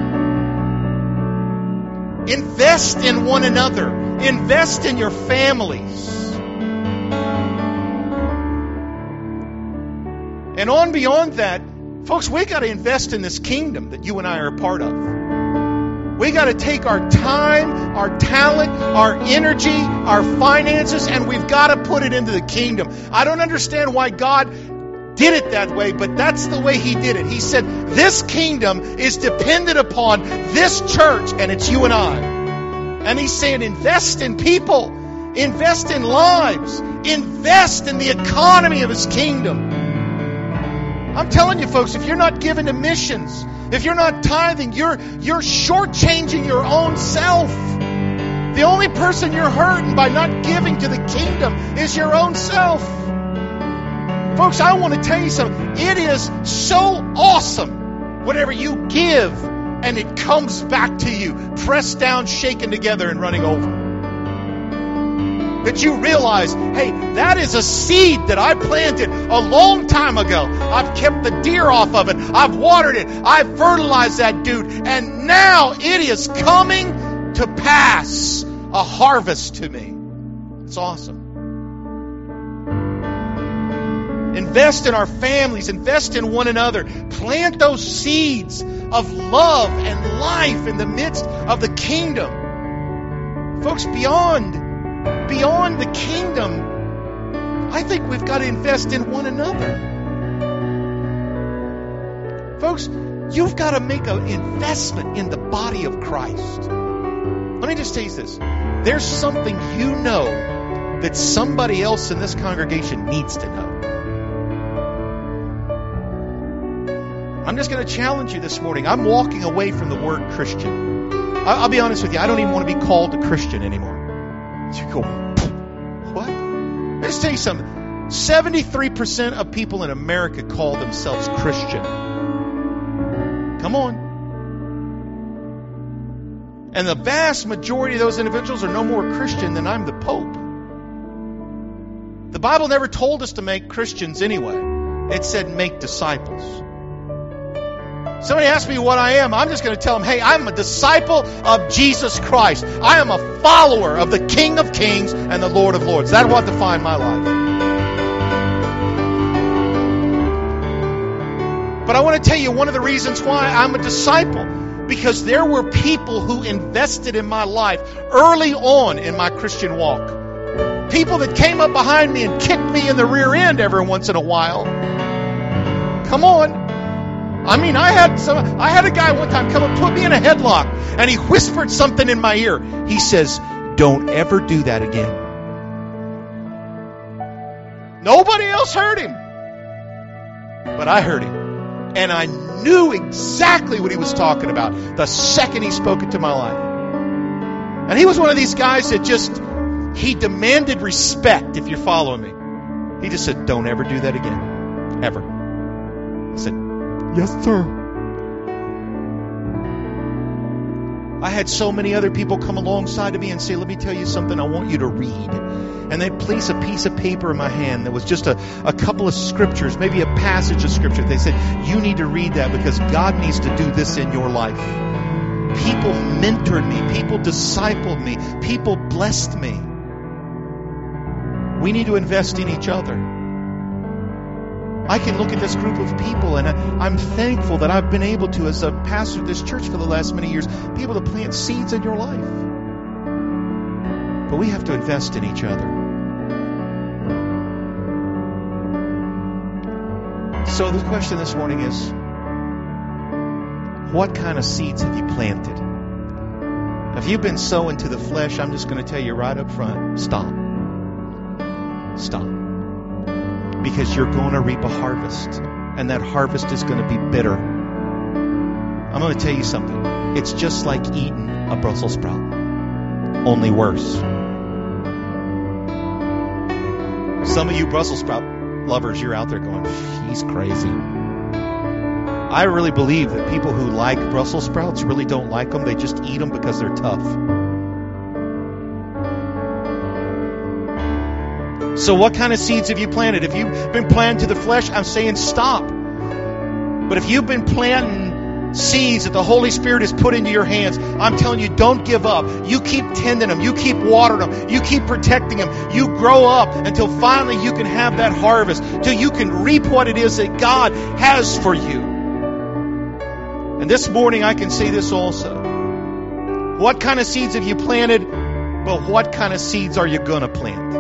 Invest in one another. Invest in your families. And on beyond that, folks, we got to invest in this kingdom that you and I are a part of. We got to take our time, our talent, our energy, our finances, and we've got to put it into the kingdom. I don't understand why God did it that way, but that's the way He did it. He said, this kingdom is dependent upon this church, and it's you and I. And He's saying, invest in people, invest in lives, invest in the economy of His kingdom. I'm telling you, folks, if you're not giving to missions, if you're not tithing, you're you're shortchanging your own self. The only person you're hurting by not giving to the kingdom is your own self. Folks, I want to tell you something. It is so awesome whenever you give and it comes back to you, pressed down, shaken together, and running over. That you realize, hey, that is a seed that I planted a long time ago. I've kept the deer off of it. I've watered it. I've fertilized that dude. And now it is coming to pass, a harvest to me. It's awesome. Invest in our families. Invest in one another. Plant those seeds of love and life in the midst of the kingdom. Folks, beyond Beyond the kingdom, I think we've got to invest in one another. Folks, you've got to make an investment in the body of Christ. Let me just tell you this. There's something you know that somebody else in this congregation needs to know. I'm just going to challenge you this morning. I'm walking away from the word Christian. I'll be honest with you. I don't even want to be called a Christian anymore. You go, what? Let me just tell you something. seventy-three percent of people in America call themselves Christian. Come on. And the vast majority of those individuals are no more Christian than I'm the Pope. The Bible never told us to make Christians anyway. It said make disciples. Somebody asks me what I am, I'm just going to tell them, hey, I'm a disciple of Jesus Christ. I am a follower of the King of Kings and the Lord of Lords. That's what defined my life. But I want to tell you one of the reasons why I'm a disciple. Because there were people who invested in my life early on in my Christian walk. People that came up behind me and kicked me in the rear end every once in a while. Come on. I mean, I had some, I had a guy one time come and put me in a headlock, and he whispered something in my ear. He says, "Don't ever do that again." Nobody else heard him, but I heard him. And I knew exactly what he was talking about the second he spoke into my life. And he was one of these guys that just, he demanded respect, if you're following me. He just said, "Don't ever do that again. Ever." I said, "Yes, sir." I had so many other people come alongside of me and say, "Let me tell you something I want you to read." And they'd place a piece of paper in my hand that was just a, a couple of scriptures, maybe a passage of scripture. They said, "You need to read that because God needs to do this in your life." People mentored me. People discipled me. People blessed me. We need to invest in each other. I can look at this group of people, and I, I'm thankful that I've been able to, as a pastor of this church for the last many years, be able to plant seeds in your life. But we have to invest in each other. So the question this morning is, what kind of seeds have you planted? If you've been sowing to the flesh, I'm just going to tell you right up front, stop. Stop. Because you're going to reap a harvest, and that harvest is going to be bitter. I'm going to tell you something. It's just like eating a Brussels sprout, only worse. Some of you Brussels sprout lovers, you're out there going, "He's crazy." I really believe that people who like Brussels sprouts really don't like them. They just eat them because they're tough. So what kind of seeds have you planted? If you've been planting to the flesh, I'm saying stop. But if you've been planting seeds that the Holy Spirit has put into your hands, I'm telling you, don't give up. You keep tending them. You keep watering them. You keep protecting them. You grow up until finally you can have that harvest, till you can reap what it is that God has for you. And this morning I can say this also. What kind of seeds have you planted? But what kind of seeds are you going to plant?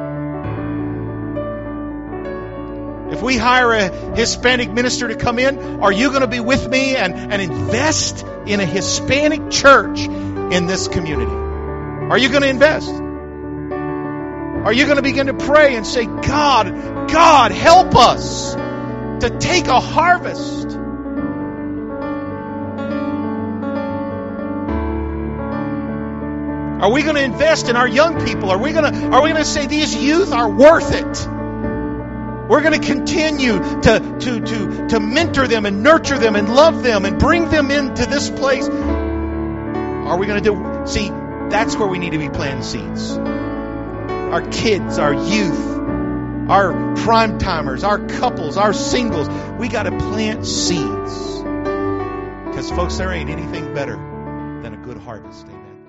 If we hire a Hispanic minister to come in, are you going to be with me and, and invest in a Hispanic church in this community? Are you going to invest? Are you going to begin to pray and say, God, God, help us to take a harvest? Are we going to invest in our young people? Are we going to, are we going to say these youth are worth it? We're going to continue to, to, to, to mentor them and nurture them and love them and bring them into this place. Are we going to do... See, that's where we need to be planting seeds. Our kids, our youth, our prime timers, our couples, our singles. We got to plant seeds. Because, folks, there ain't anything better than a good harvest. Amen.